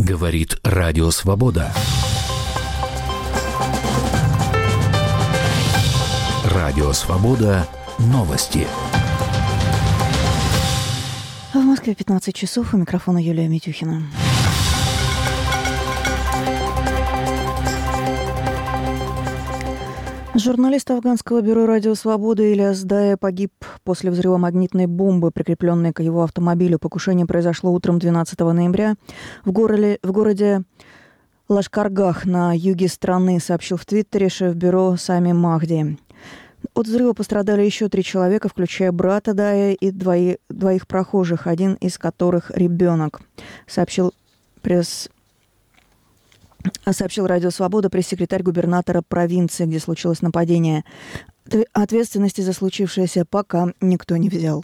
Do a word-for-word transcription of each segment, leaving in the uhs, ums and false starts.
Говорит Радио Свобода. Радио Свобода. Новости. В Москве пятнадцать часов. У микрофона Юлия Митюхина. Журналист афганского бюро «Радио Свобода» Ильяс Дая погиб после взрыва магнитной бомбы, прикрепленной к его автомобилю. Покушение произошло утром двенадцатого ноября в городе, в городе Лашкаргах на юге страны, сообщил в Твиттере шеф бюро Сами Махди. От взрыва пострадали еще три человека, включая брата Дая и двои, двоих прохожих, один из которых ребенок, сообщил пресс Сообщил Радио Свобода пресс-секретарь губернатора провинции, где случилось нападение. Ответственности за случившееся пока никто не взял.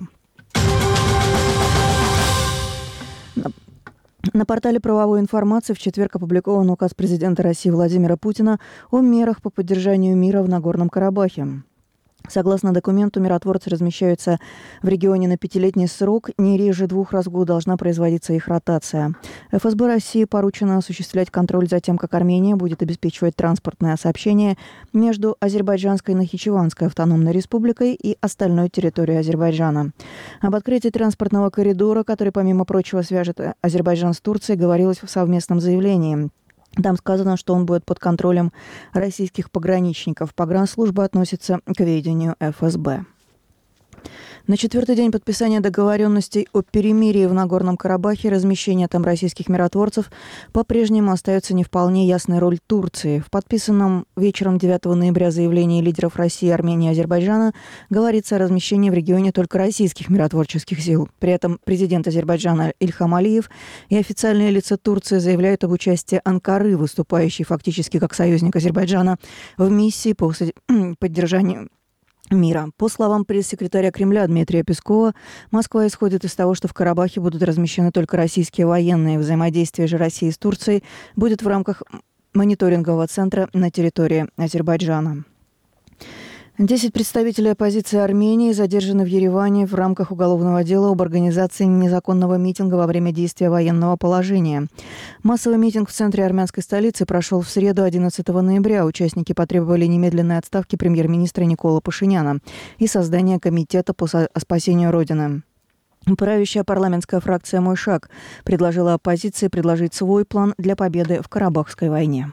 На портале правовой информации в четверг опубликован указ президента России Владимира Путина о мерах по поддержанию мира в Нагорном Карабахе. Согласно документу, миротворцы размещаются в регионе на пятилетний срок. Не реже двух раз в год должна производиться их ротация. эф эс бэ России поручено осуществлять контроль за тем, как Армения будет обеспечивать транспортное сообщение между Азербайджанской и Нахичеванской автономной республикой и остальной территорией Азербайджана. Об открытии транспортного коридора, который, помимо прочего, свяжет Азербайджан с Турцией, говорилось в совместном заявлении. Там сказано, что он будет под контролем российских пограничников. Погранслужба относится к ведению эф эс бэ. На четвертый день подписания договоренностей о перемирии в Нагорном Карабахе размещение там российских миротворцев по-прежнему остается не вполне ясной роль Турции. В подписанном вечером девятого ноября заявлении лидеров России, Армении и Азербайджана говорится о размещении в регионе только российских миротворческих сил. При этом президент Азербайджана Ильхам Алиев и официальные лица Турции заявляют об участии Анкары, выступающей фактически как союзник Азербайджана, в миссии по поддержанию мира. По словам пресс-секретаря Кремля Дмитрия Пескова, Москва исходит из того, что в Карабахе будут размещены только российские военные. Взаимодействие же России с Турцией будет в рамках мониторингового центра на территории Азербайджана. Десять представителей оппозиции Армении задержаны в Ереване в рамках уголовного дела об организации незаконного митинга во время действия военного положения. Массовый митинг в центре армянской столицы прошел в среду одиннадцатого ноября. Участники потребовали немедленной отставки премьер-министра Никола Пашиняна и создания комитета по спасению Родины. Правящая парламентская фракция «Мой шаг» предложила оппозиции предложить свой план для победы в Карабахской войне.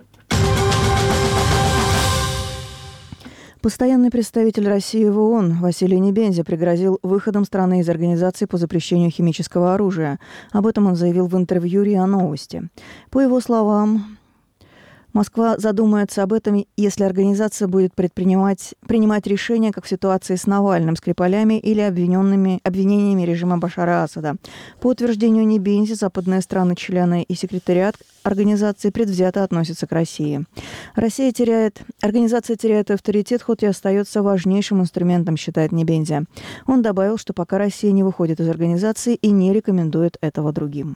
Постоянный представитель России в ООН Василий Небензя пригрозил выходом страны из организации по запрещению химического оружия. Об этом он заявил в интервью РИА Новости. По его словам, Москва задумается об этом, если организация будет предпринимать, принимать решения, как в ситуации с Навальным, Скрипалями или обвиненными, обвинениями режима Башара Асада. По утверждению Небензи, западные страны-члены и секретариат организации предвзято относятся к России. Россия теряет, организация теряет авторитет, хоть и остается важнейшим инструментом, считает Небензи. Он добавил, что пока Россия не выходит из организации и не рекомендует этого другим.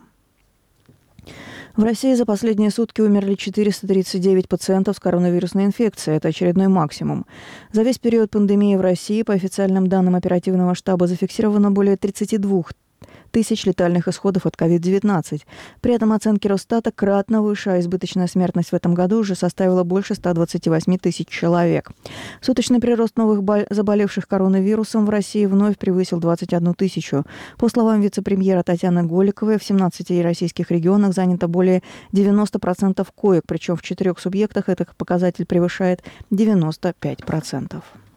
В России за последние сутки умерли четыреста тридцать девять пациентов с коронавирусной инфекцией. Это очередной максимум. За весь период пандемии в России, по официальным данным оперативного штаба, зафиксировано более тридцать два тысяч летальных исходов от ковид девятнадцать. При этом оценки Росстата кратно выше, а избыточная смертность в этом году уже составила больше ста двадцати восьми тысяч человек. Суточный прирост новых заболевших коронавирусом в России вновь превысил двадцать одну тысячу. По словам вице-премьера Татьяны Голиковой, в семнадцати российских регионах занято более девяноста процентов коек, причем в четырех субъектах этот показатель превышает девяносто пять процентов.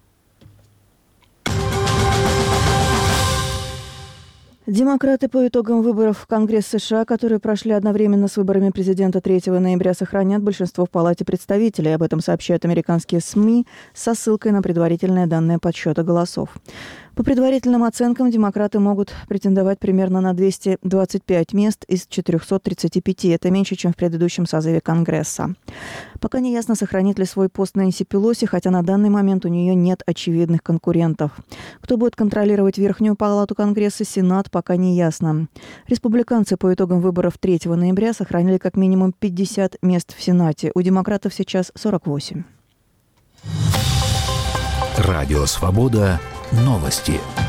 Демократы по итогам выборов в Конгресс США, которые прошли одновременно с выборами президента третьего ноября, сохранят большинство в Палате представителей. Об этом сообщают американские СМИ со ссылкой на предварительные данные подсчета голосов. По предварительным оценкам, демократы могут претендовать примерно на двести двадцать пять мест из четырехсот тридцати пяти. Это меньше, чем в предыдущем созыве Конгресса. Пока не ясно, сохранит ли свой пост Нэнси Пелоси, хотя на данный момент у нее нет очевидных конкурентов. Кто будет контролировать Верхнюю палату Конгресса, Сенат, пока не ясно. Республиканцы по итогам выборов третьего ноября сохранили как минимум пятьдесят мест в Сенате. У демократов сейчас сорок восемь. Радио Свобода. Новости.